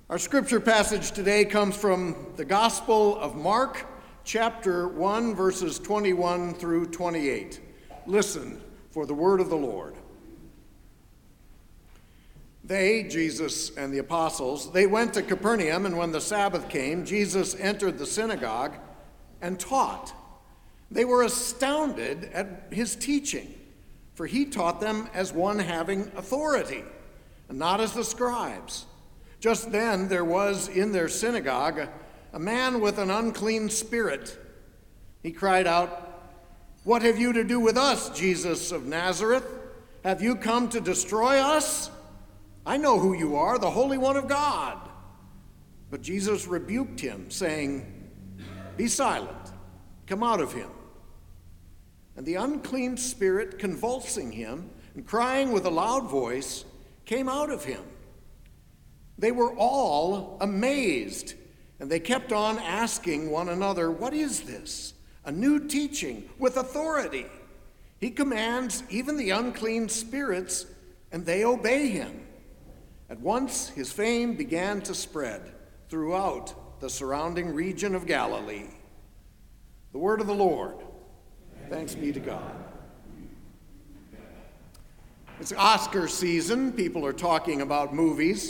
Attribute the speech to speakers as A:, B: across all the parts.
A: Our scripture passage today comes from the Gospel of Mark, chapter 1, verses 21 through 28. Listen for the word of the Lord. They, Jesus and the apostles, they went to Capernaum, and when the Sabbath came, Jesus entered the synagogue and taught. They were astounded at his teaching, for he taught them as one having authority, and not as the scribes. Just then there was in their synagogue a man with an unclean spirit. He cried out, "What have you to do with us, Jesus of Nazareth? Have you come to destroy us? I know who you are, the Holy One of God." But Jesus rebuked him, saying, "Be silent, come out of him." And the unclean spirit, convulsing him and crying with a loud voice, came out of him. They were all amazed, and they kept on asking one another, "What is this? A new teaching with authority. He commands even the unclean spirits, and they obey him." At once his fame began to spread throughout the surrounding region of Galilee. The word of the Lord. Thanks be to God. It's Oscar season. People are talking about movies.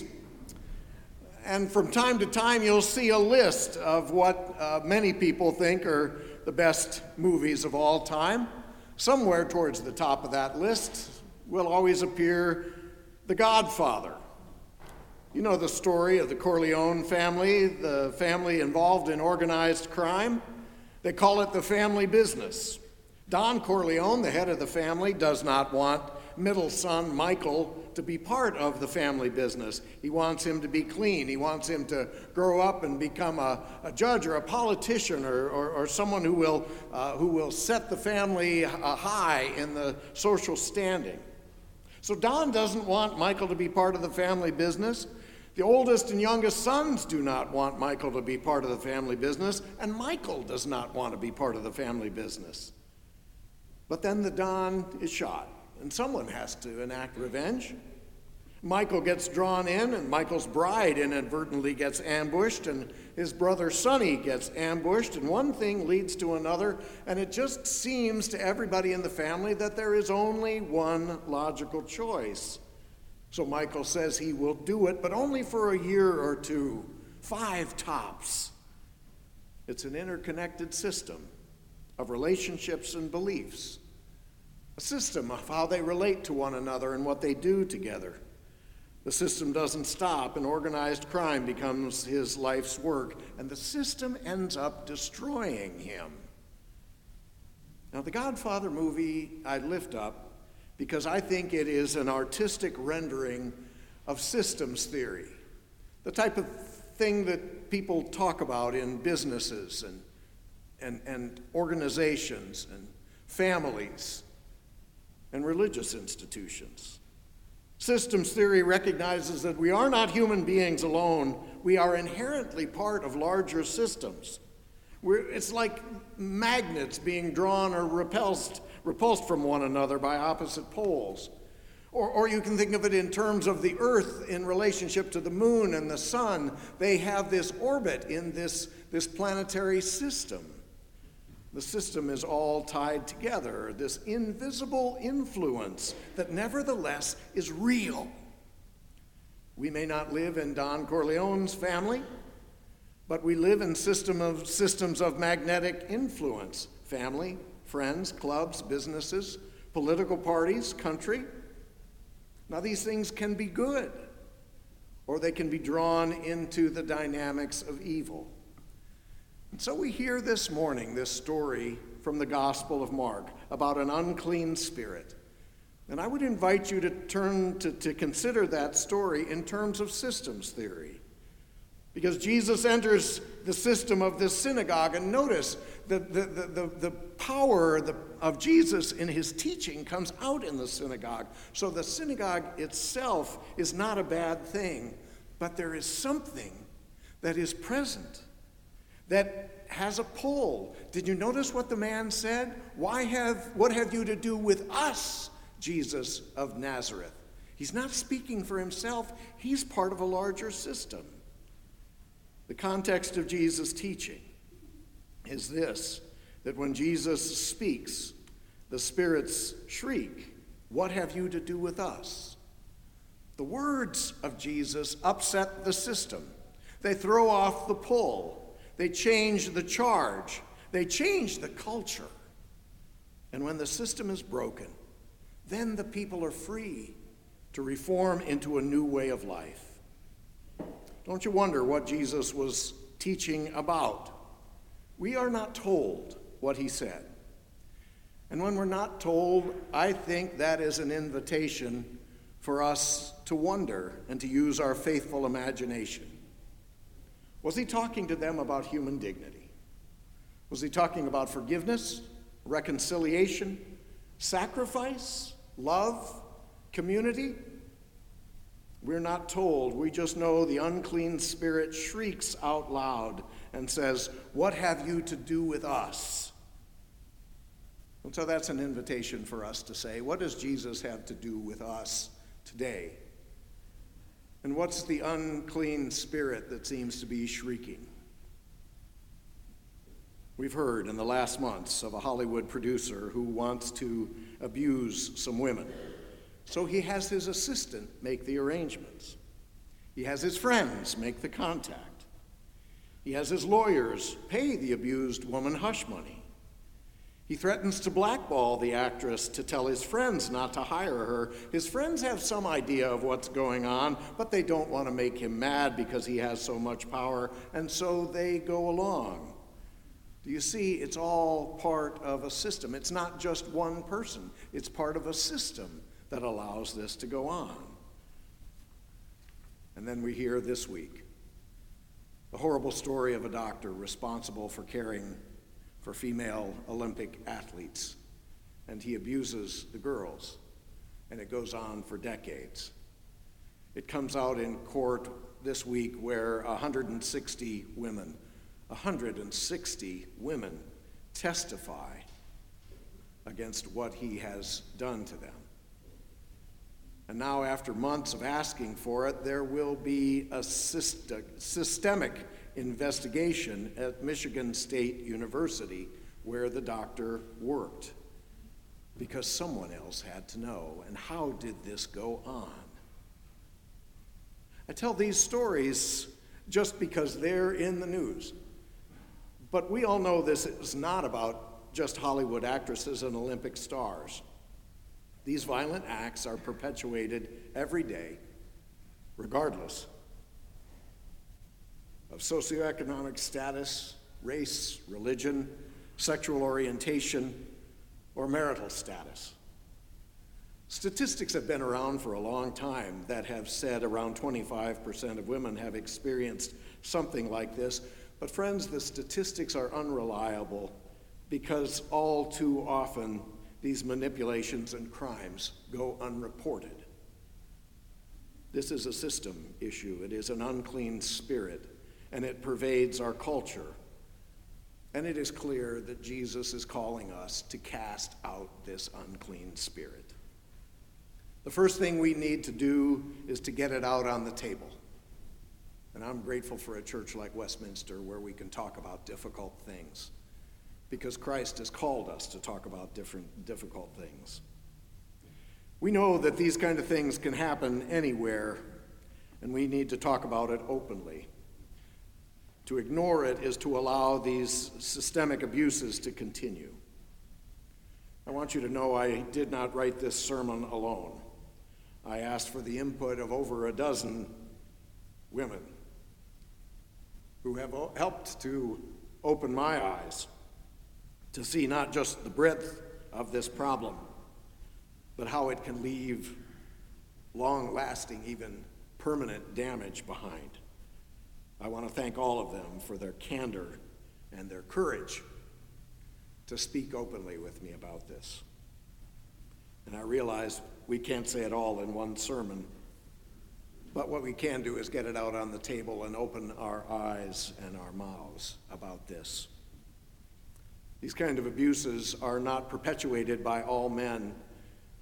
A: And from time to time, you'll see a list of what many people think are the best movies of all time. Somewhere towards the top of that list will always appear The Godfather. You know the story of the Corleone family, the family involved in organized crime. They call it the family business. Don Corleone, the head of the family, does not want middle son Michael to be part of the family business. He wants him to be clean. He wants him to grow up and become a judge or a politician or someone who will set the family high in the social standing. So Don doesn't want Michael to be part of the family business. The oldest and youngest sons do not want Michael to be part of the family business, and Michael does not want to be part of the family business. But then the Don is shot, and someone has to enact revenge. Michael gets drawn in, and Michael's bride inadvertently gets ambushed, and his brother Sonny gets ambushed, and one thing leads to another, and it just seems to everybody in the family that there is only one logical choice. So Michael says he will do it, but only for a year or two, 5 tops. It's an interconnected system of relationships and beliefs, a system of how they relate to one another and what they do together. The system doesn't stop, and organized crime becomes his life's work, and the system ends up destroying him. Now, the Godfather movie I lift up because I think it is an artistic rendering of systems theory, the type of thing that people talk about in businesses and organizations and families and religious institutions. Systems theory recognizes that we are not human beings alone. We are inherently part of larger systems. It's like magnets being drawn or repulsed from one another by opposite poles. Or you can think of it in terms of the Earth in relationship to the moon and the sun. They have this orbit in this planetary system. The system is all tied together, this invisible influence that nevertheless is real. We may not live in Don Corleone's family, but we live in systems of magnetic influence: family, friends, clubs, businesses, political parties, country. Now, these things can be good, or they can be drawn into the dynamics of evil. And so we hear this morning this story from the Gospel of Mark about an unclean spirit. And I would invite you to turn to consider that story in terms of systems theory. Because Jesus enters the system of this synagogue, and notice the power of Jesus in his teaching comes out in the synagogue. So the synagogue itself is not a bad thing, but there is something that is present that has a pull. Did you notice what the man said? What have you to do with us, Jesus of Nazareth? He's not speaking for himself. He's part of a larger system. The context of Jesus' teaching is this, that when Jesus speaks, the spirits shriek, "What have you to do with us?" The words of Jesus upset the system. They throw off the pull. They change the charge. They change the culture. And when the system is broken, then the people are free to reform into a new way of life. Don't you wonder what Jesus was teaching about? We are not told what he said. And when we're not told, I think that is an invitation for us to wonder and to use our faithful imagination. Was he talking to them about human dignity? Was he talking about forgiveness, reconciliation, sacrifice, love, community? We're not told. We just know the unclean spirit shrieks out loud and says, "What have you to do with us?" And so that's an invitation for us to say, what does Jesus have to do with us today? And what's the unclean spirit that seems to be shrieking? We've heard in the last months of a Hollywood producer who wants to abuse some women. So he has his assistant make the arrangements. He has his friends make the contact. He has his lawyers pay the abused woman hush money. He threatens to blackball the actress to tell his friends not to hire her. His friends have some idea of what's going on, but they don't want to make him mad because he has so much power, and so they go along. Do you see? It's all part of a system. It's not just one person. It's part of a system that allows this to go on. And then we hear this week the horrible story of a doctor responsible for caring for female Olympic athletes, and he abuses the girls, and it goes on for decades. It comes out in court this week where 160 women testify against what he has done to them. And now, after months of asking for it, there will be a systemic investigation at Michigan State University where the doctor worked, because someone else had to know. And how did this go on? I tell these stories just because they're in the news. But we all know this is not about just Hollywood actresses and Olympic stars. These violent acts are perpetuated every day, regardless of socioeconomic status, race, religion, sexual orientation, or marital status. Statistics have been around for a long time that have said around 25% of women have experienced something like this. But friends, the statistics are unreliable because all too often these manipulations and crimes go unreported. This is a system issue. It is an unclean spirit, and it pervades our culture. And it is clear that Jesus is calling us to cast out this unclean spirit. The first thing we need to do is to get it out on the table. And I'm grateful for a church like Westminster where we can talk about difficult things, because Christ has called us to talk about difficult things. We know that these kind of things can happen anywhere, and we need to talk about it openly. To ignore it is to allow these systemic abuses to continue. I want you to know I did not write this sermon alone. I asked for the input of over a dozen women who have helped to open my eyes to see not just the breadth of this problem, but how it can leave long-lasting, even permanent damage behind. I want to thank all of them for their candor and their courage to speak openly with me about this. And I realize we can't say it all in one sermon, but what we can do is get it out on the table and open our eyes and our mouths about this. These kind of abuses are not perpetuated by all men,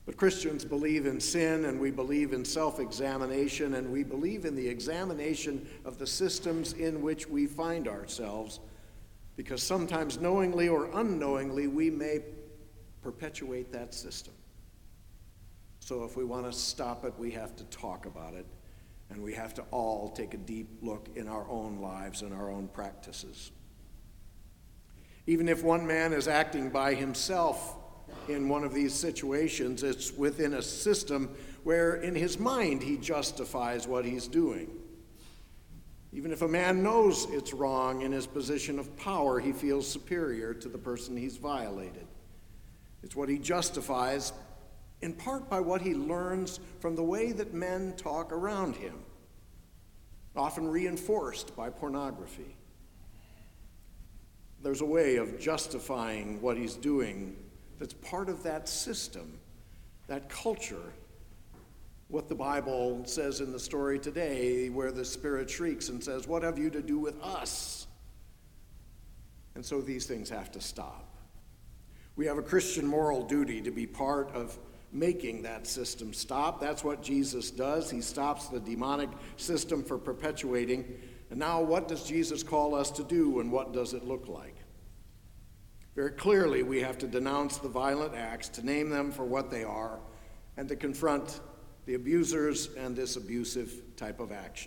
A: But Christians believe in sin, and we believe in self-examination, and we believe in the examination of the systems in which we find ourselves, because sometimes knowingly or unknowingly we may perpetuate that system. So if we want to stop it, we have to talk about it, and we have to all take a deep look in our own lives and our own practices. Even if one man is acting by himself in one of these situations, it's within a system where in his mind he justifies what he's doing. Even if a man knows it's wrong, in his position of power, he feels superior to the person he's violated. It's what he justifies, in part by what he learns from the way that men talk around him, often reinforced by pornography. There's a way of justifying what he's doing that's part of that system, that culture, what the Bible says in the story today, where the Spirit shrieks and says, "What have you to do with us?" And so these things have to stop. We have a Christian moral duty to be part of making that system stop. That's what Jesus does. He stops the demonic system from perpetuating. And now what does Jesus call us to do, and what does it look like? Very clearly, we have to denounce the violent acts, to name them for what they are, and to confront the abusers and this abusive type of action.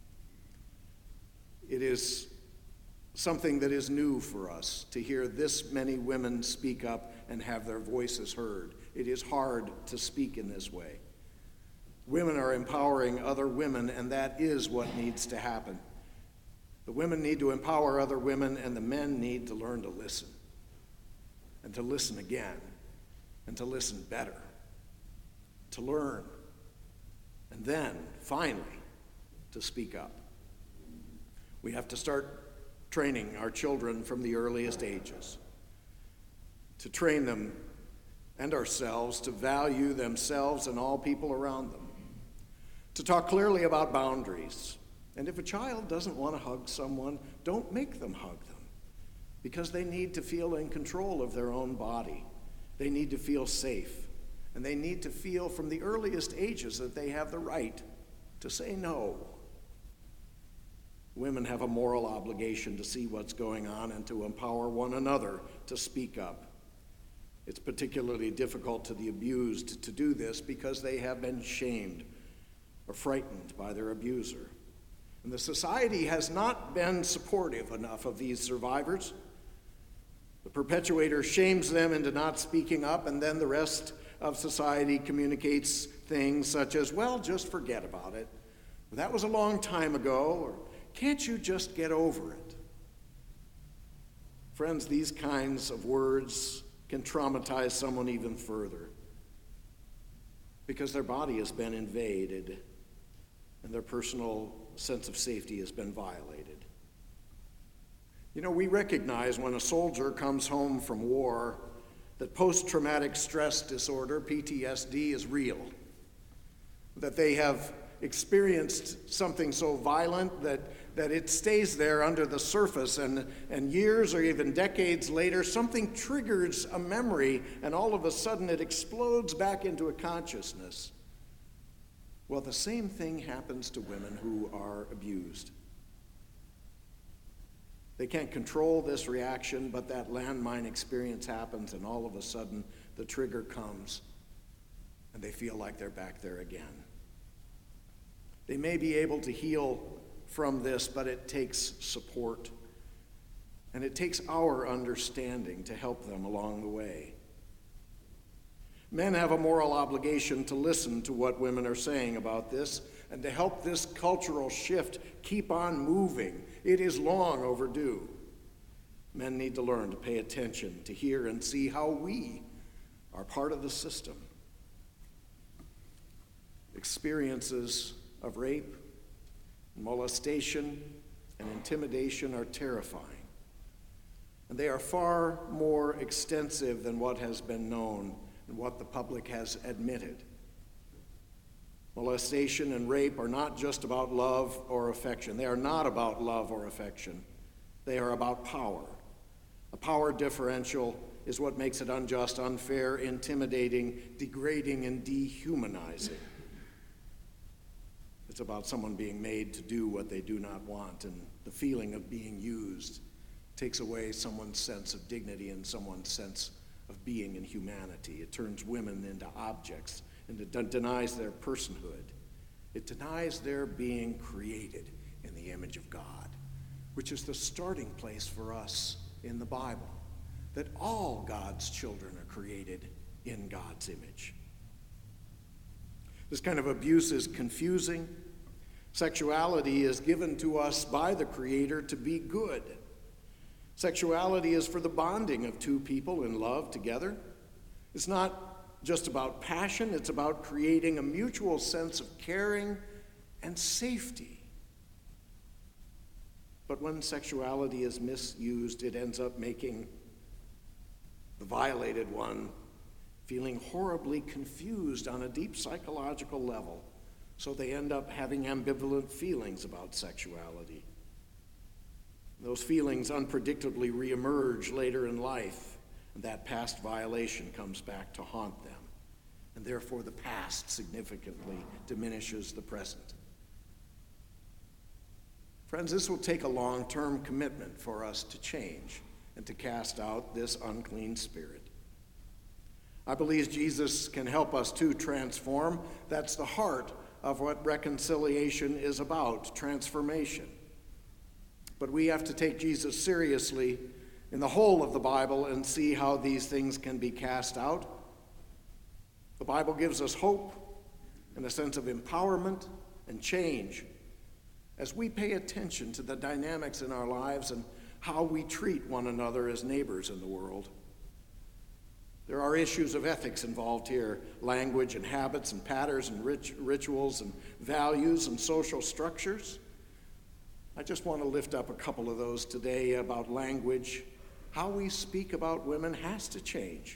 A: It is something that is new for us to hear this many women speak up and have their voices heard. It is hard to speak in this way. Women are empowering other women, and that is what needs to happen. The women need to empower other women, and the men need to learn to listen, and to listen again, and to listen better, to learn, and then, finally, to speak up. We have to start training our children from the earliest ages, to train them and ourselves to value themselves and all people around them, to talk clearly about boundaries. And if a child doesn't want to hug someone, don't make them hug them, because they need to feel in control of their own body. They need to feel safe, and they need to feel from the earliest ages that they have the right to say no. Women have a moral obligation to see what's going on and to empower one another to speak up. It's particularly difficult to the abused to do this because they have been shamed or frightened by their abuser. And the society has not been supportive enough of these survivors. The perpetuator shames them into not speaking up, and then the rest of society communicates things such as, "Well, just forget about it. That was a long time ago," or "Can't you just get over it?" Friends, these kinds of words can traumatize someone even further, because their body has been invaded and their personal sense of safety has been violated. You know, we recognize when a soldier comes home from war that post-traumatic stress disorder, PTSD, is real, that they have experienced something so violent that it stays there under the surface, and years or even decades later, something triggers a memory, and all of a sudden it explodes back into a consciousness. Well, the same thing happens to women who are abused. They can't control this reaction, but that landmine experience happens, and all of a sudden the trigger comes, and they feel like they're back there again. They may be able to heal from this, but it takes support, and it takes our understanding to help them along the way. Men have a moral obligation to listen to what women are saying about this and to help this cultural shift keep on moving. It is long overdue. Men need to learn to pay attention, to hear and see how we are part of the system. Experiences of rape, molestation, and intimidation are terrifying, and they are far more extensive than what has been known and what the public has admitted. Molestation and rape are not just about love or affection. They are not about love or affection. They are about power, a power differential is what makes it unjust, unfair, intimidating, degrading, and dehumanizing. It's about someone being made to do what they do not want, and the feeling of being used takes away someone's sense of dignity and someone's sense of being and humanity. It turns women into objects, and it denies their personhood. It denies their being created in the image of God, which is the starting place for us in the Bible, that all God's children are created in God's image. This kind of abuse is confusing. Sexuality is given to us by the Creator to be good. Sexuality is for the bonding of two people in love together. It's not just about passion, it's about creating a mutual sense of caring and safety. But when sexuality is misused, it ends up making the violated one feeling horribly confused on a deep psychological level. So they end up having ambivalent feelings about sexuality. Those feelings unpredictably reemerge later in life, and that past violation comes back to haunt them. And therefore, the past significantly diminishes the present. Friends, this will take a long-term commitment for us to change and to cast out this unclean spirit. I believe Jesus can help us to transform. That's the heart of what reconciliation is about, transformation. But we have to take Jesus seriously in the whole of the Bible and see how these things can be cast out. The Bible gives us hope and a sense of empowerment and change as we pay attention to the dynamics in our lives and how we treat one another as neighbors in the world. There are issues of ethics involved here, language and habits and patterns and rituals and values and social structures. I just want to lift up a couple of those today about language. How we speak about women has to change.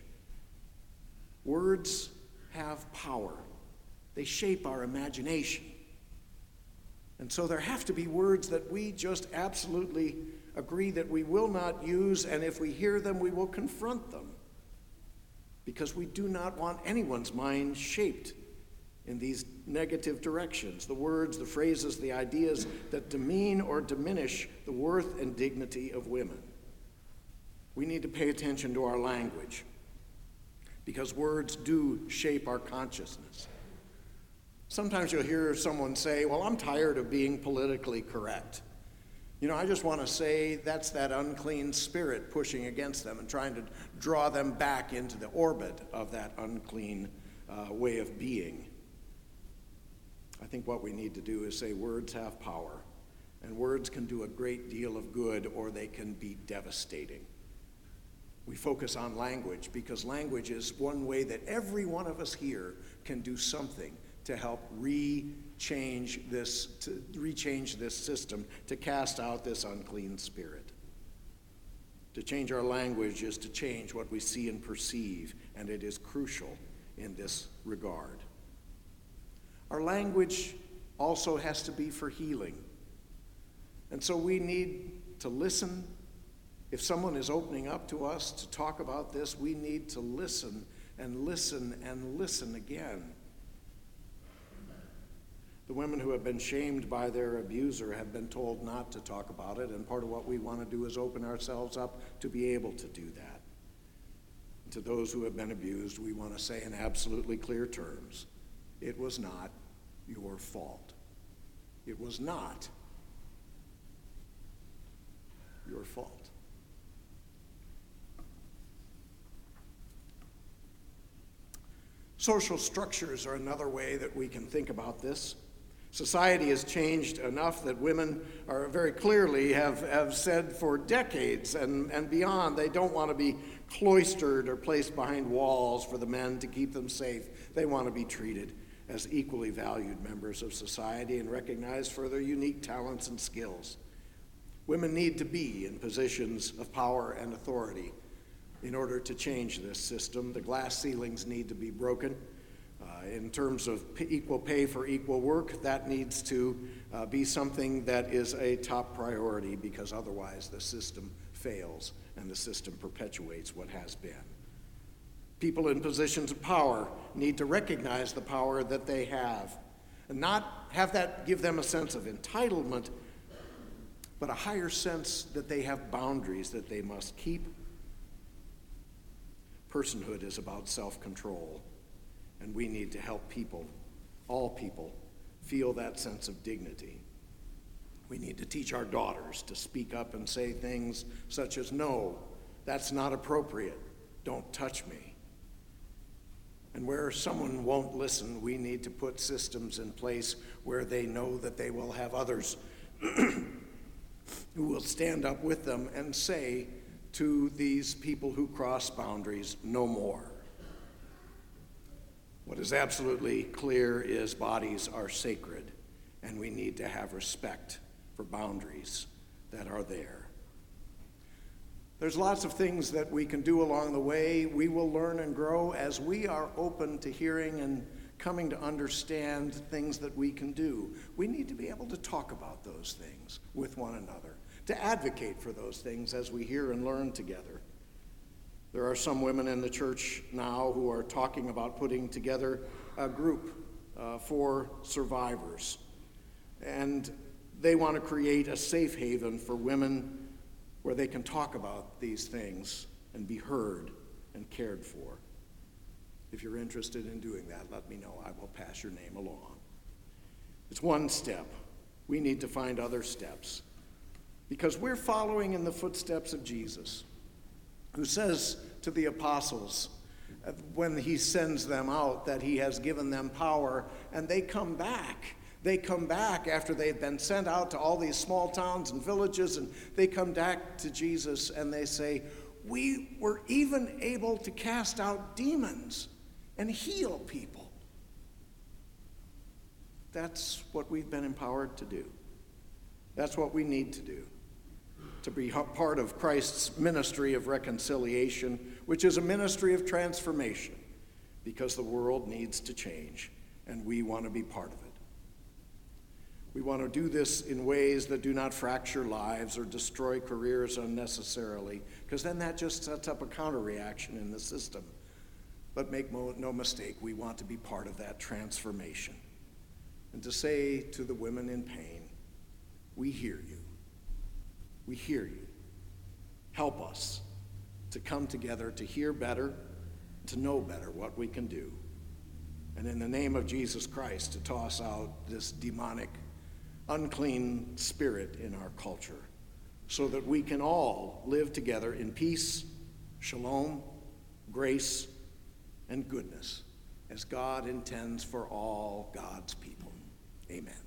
A: Words have power. They shape our imagination. And so there have to be words that we just absolutely agree that we will not use, and if we hear them, we will confront them. Because we do not want anyone's mind shaped in these negative directions. The words, the phrases, the ideas that demean or diminish the worth and dignity of women. We need to pay attention to our language because words do shape our consciousness. Sometimes you'll hear someone say, well, I'm tired of being politically correct. I just want to say that's that unclean spirit pushing against them and trying to draw them back into the orbit of that unclean way of being. I think what we need to do is say words have power, and words can do a great deal of good or they can be devastating. We focus on language because language is one way that every one of us here can do something to help rechange this system, to cast out this unclean spirit. To change our language is to change what we see and perceive, and it is crucial in this regard. Our language also has to be for healing. And so we need to listen. If someone is opening up to us to talk about this, we need to listen and listen and listen again. The women who have been shamed by their abuser have been told not to talk about it, and part of what we want to do is open ourselves up to be able to do that. And to those who have been abused, we want to say in absolutely clear terms, it was not your fault. It was not your fault. Social structures are another way that we can think about this. Society has changed enough that women are very clearly have said for decades and beyond, they don't want to be cloistered or placed behind walls for the men to keep them safe. They want to be treated as equally valued members of society and recognized for their unique talents and skills. Women need to be in positions of power and authority in order to change this system. The glass ceilings need to be broken. In terms of equal pay for equal work, that needs to be something that is a top priority because otherwise the system fails and the system perpetuates what has been. People in positions of power need to recognize the power that they have and not have that give them a sense of entitlement, but a higher sense that they have boundaries that they must keep. Personhood is about self-control, and we need to help people, all people, feel that sense of dignity. We need to teach our daughters to speak up and say things such as, "No, that's not appropriate. Don't touch me." And where someone won't listen, we need to put systems in place where they know that they will have others who will stand up with them and say to these people who cross boundaries, "No more." What is absolutely clear is bodies are sacred, and we need to have respect for boundaries that are there. There's lots of things that we can do along the way. We will learn and grow as we are open to hearing and coming to understand things that we can do. We need to be able to talk about those things with one another, to advocate for those things as we hear and learn together. There are some women in the church now who are talking about putting together a group for survivors. And they want to create a safe haven for women where they can talk about these things and be heard and cared for. If you're interested in doing that, let me know. I will pass your name along. It's one step. We need to find other steps because we're following in the footsteps of Jesus, who says to the apostles when he sends them out that he has given them power, and they come back. They come back after they've been sent out to all these small towns and villages, and they come back to Jesus and they say, "We were even able to cast out demons and heal people." That's what we've been empowered to do. That's what we need to do, to be part of Christ's ministry of reconciliation, which is a ministry of transformation, because the world needs to change, and we want to be part of it. We want to do this in ways that do not fracture lives or destroy careers unnecessarily, because then that just sets up a counter-reaction in the system. But make no mistake, we want to be part of that transformation. And to say to the women in pain, "We hear you. We hear you. Help us to come together to hear better, to know better what we can do. And in the name of Jesus Christ, to toss out this demonic, unclean spirit in our culture so that we can all live together in peace, shalom, grace, and goodness as God intends for all God's people. Amen.